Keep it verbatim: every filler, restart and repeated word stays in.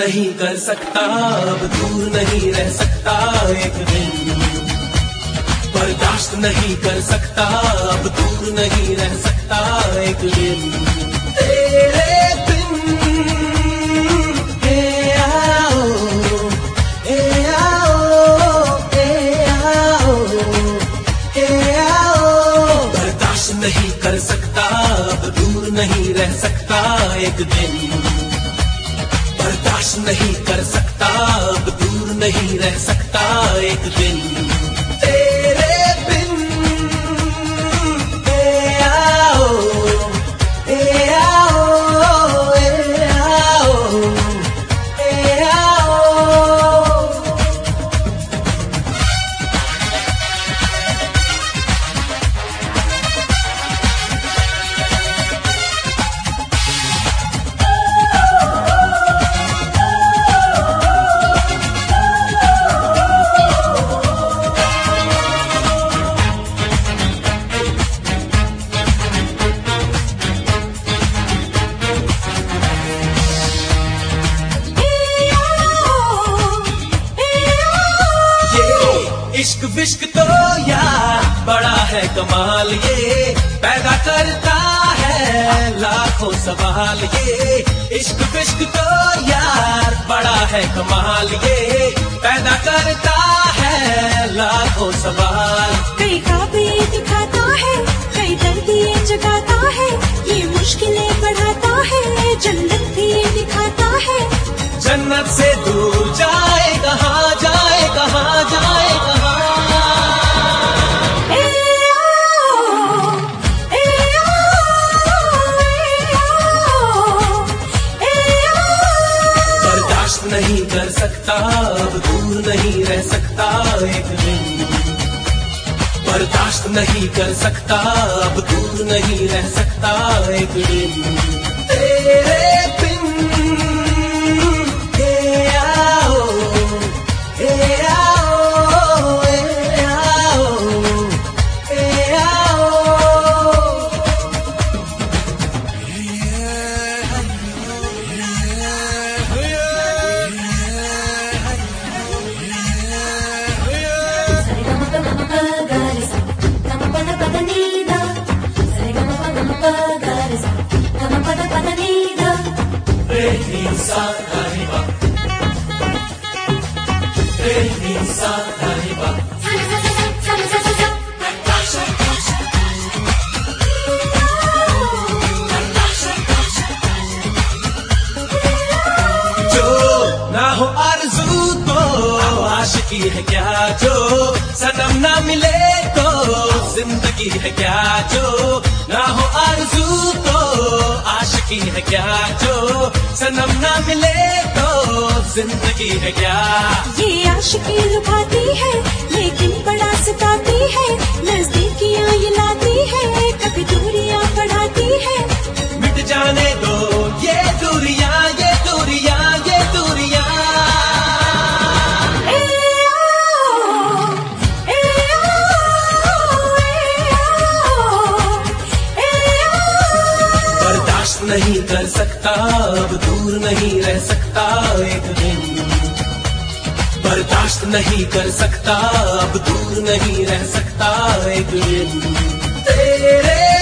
नहीं कर सकता, अब दूर नहीं रह सकता एक दिन। बर्दाश्त नहीं कर सकता, अब दूर नहीं रह सकता एक दिन। तेरे बिन ए आओ, ए आओ, ए आओ, ए आओ। बर्दाश्त नहीं कर सकता, अब दूर नहीं रह सकता एक दिन। बर्दाश्त नहीं कर सकता, अब दूर नहीं रह सकता एक दिन। तेरे बिन ए आओ, ए आओ, ए आओ, ए आओ। इश्क विश्क तो यार बड़ा है कमाल, ये पैदा करता है लाखों सवाल। ये इश्क विश्क तो यार बड़ा है कमाल, ये पैदा करता है लाखों सवाल। कई ख्वाब ये दिखाता है, कई दर्द ये जगाता है, ये मुश्किलें बढ़ाता है, जन्नत भी दिखाता है। जन्नत से दूर जाए कहाँ, जाए कहाँ, जाए कहाँ। बर्दाश्त नहीं कर सकता, अब दूर नहीं रह सकता एक दिन। बर्दाश्त नहीं कर सकता, अब दूर नहीं रह सकता एक दिन। तेरे बिन ए आओ, ए आओ, ए आओ, ए आओ। जो ना हो आरज़ू तो आशिकी है क्या, जो सनम ना मिले तो जिंदगी है क्या। जो ना हो आरज़ू तो आशिकी है क्या, जो सनम ना मिले तो जिंदगी है क्या। ये आशिकी लुभाती है लेकिन बड़ा सताती है, नजदीकियां ये लाती है, कभी दूरियां बढ़ाती है। मिट जाने दो ये दूरियां, ये दूरियां, ये दूरियां। ए आओ, ए आओ, ए आओ, ए आओ। बर्दाश्त नहीं कर सकता, अब दूर नहीं रह सकता एक दिन। बर्दाश्त नहीं कर सकता, अब दूर नहीं रह सकता एक दिन। तेरे